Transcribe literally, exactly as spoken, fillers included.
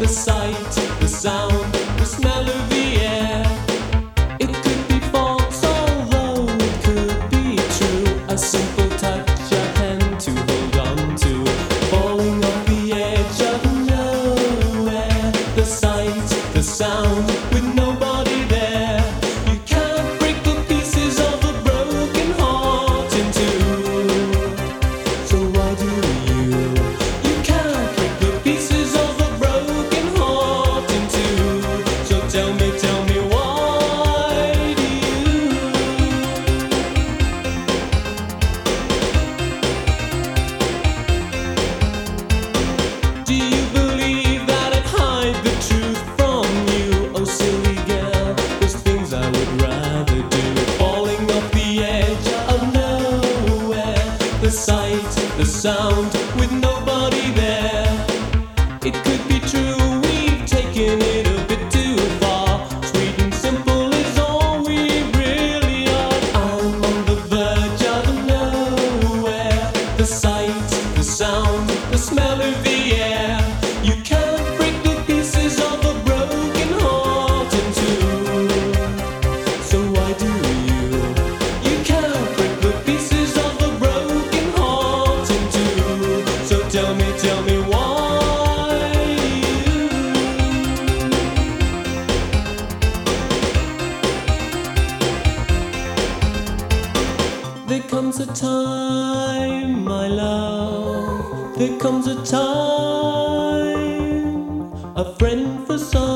the sight, the sound, the smell of the air. It could be false, although it could be true. A simple touch, a hand to hold on to, falling off the edge of nowhere. The sight, the sound, with nobody there. You can't break the pieces of a broken heart in two. So why do you? You can't break the pieces of a broken heart in two. So tell me, tell me why do you? Do you believe that I'd hide the truth from you? Oh silly girl, there's things I would rather do. Falling off the edge of nowhere. The sight, the sound, with nobody there. It could be true, we've taken it a bit too far. Sweet and simple is all we really are. I'm on the verge of nowhere. The sight, the sound, the smell of the air. You can't break the pieces of a broken heart in two. So why do you? You can't break the pieces of a broken heart in two. So tell me, tell me why you? There comes a time, my love. There comes a time, a friend for some.